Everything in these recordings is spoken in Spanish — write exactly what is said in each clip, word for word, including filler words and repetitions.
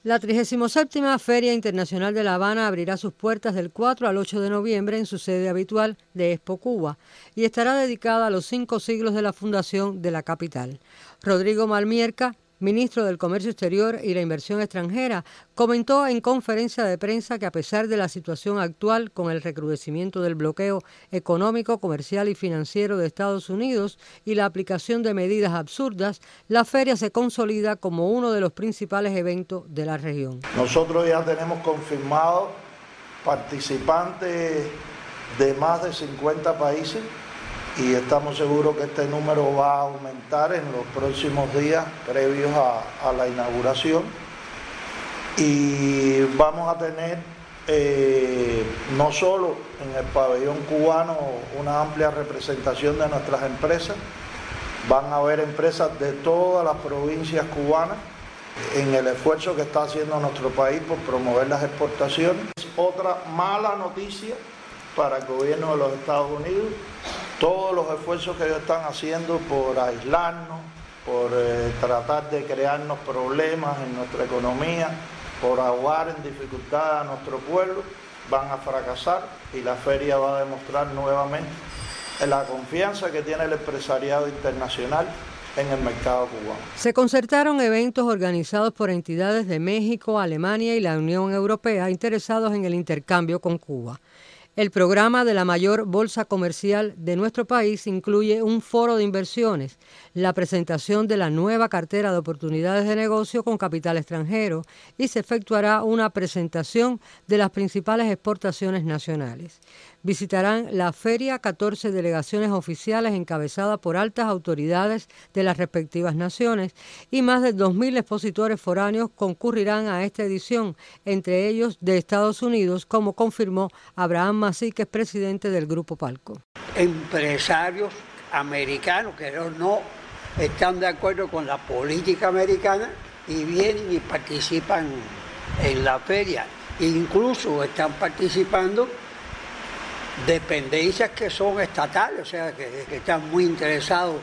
La trigésima séptima Feria Internacional de La Habana abrirá sus puertas del cuatro al ocho de noviembre en su sede habitual de Expo Cuba y estará dedicada a los cinco siglos de la fundación de la capital. Rodrigo Malmierca, ministro del Comercio Exterior y la Inversión Extranjera, comentó en conferencia de prensa que a pesar de la situación actual con el recrudecimiento del bloqueo económico, comercial y financiero de Estados Unidos y la aplicación de medidas absurdas, la feria se consolida como uno de los principales eventos de la región. Nosotros ya tenemos confirmados participantes de más de cincuenta países y estamos seguros que este número va a aumentar en los próximos días previos a, a la inauguración. Y vamos a tener eh, no solo en el pabellón cubano una amplia representación de nuestras empresas, van a haber empresas de todas las provincias cubanas en el esfuerzo que está haciendo nuestro país por promover las exportaciones. Otra mala noticia para el gobierno de los Estados Unidos, todos los esfuerzos que ellos están haciendo por aislarnos, por eh, tratar de crearnos problemas en nuestra economía, por ahogar en dificultad a nuestro pueblo, van a fracasar y la feria va a demostrar nuevamente la confianza que tiene el empresariado internacional en el mercado cubano. Se concertaron eventos organizados por entidades de México, Alemania y la Unión Europea interesados en el intercambio con Cuba. El programa de la mayor bolsa comercial de nuestro país incluye un foro de inversiones, la presentación de la nueva cartera de oportunidades de negocio con capital extranjero y se efectuará una presentación de las principales exportaciones nacionales. Visitarán la feria catorce delegaciones oficiales encabezadas por altas autoridades de las respectivas naciones y más de dos mil expositores foráneos concurrirán a esta edición, entre ellos de Estados Unidos, como confirmó Abraham Masí, que es presidente del Grupo Palco. Empresarios americanos que no están de acuerdo con la política americana y vienen y participan en la feria. Incluso están participando dependencias que son estatales, o sea, que, que están muy interesados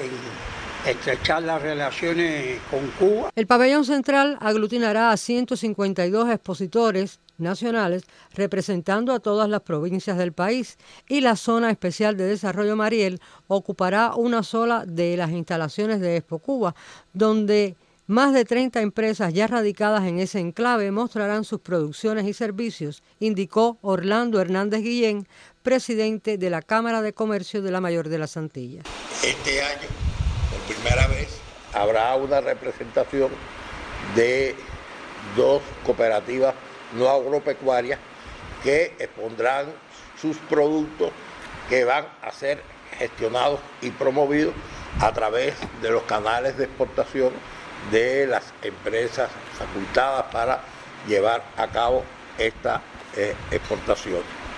en estrechar las relaciones con Cuba. El pabellón central aglutinará a ciento cincuenta y dos expositores nacionales representando a todas las provincias del país y la zona especial de desarrollo Mariel ocupará una sola de las instalaciones de Expo Cuba, donde más de treinta empresas ya radicadas en ese enclave mostrarán sus producciones y servicios, indicó Orlando Hernández Guillén, presidente de la Cámara de Comercio de la Mayor de las Antillas. Este año, por primera vez, habrá una representación de dos cooperativas no agropecuarias que expondrán sus productos que van a ser gestionados y promovidos a través de los canales de exportación de las empresas facultadas para llevar a cabo esta eh, exportación.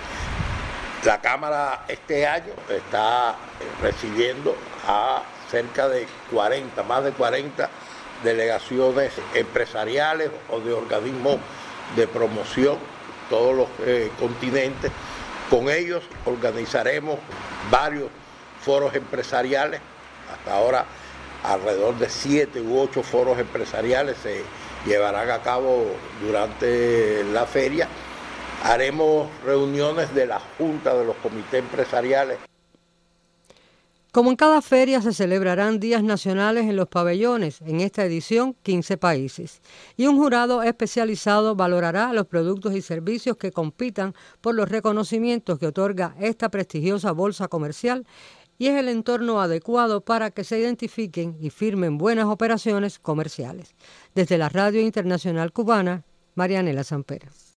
La Cámara este año está recibiendo a cerca de cuarenta, más de cuarenta delegaciones empresariales o de organismos de promoción, todos los eh, continentes. Con ellos organizaremos varios foros empresariales, hasta ahora alrededor de siete u ocho foros empresariales se llevarán a cabo durante la feria. Haremos reuniones de la Junta de los Comités Empresariales. Como en cada feria se celebrarán días nacionales en los pabellones, en esta edición quince países, y un jurado especializado valorará los productos y servicios que compitan por los reconocimientos que otorga esta prestigiosa bolsa comercial y es el entorno adecuado para que se identifiquen y firmen buenas operaciones comerciales. Desde la Radio Internacional Cubana, Marianela Sampera.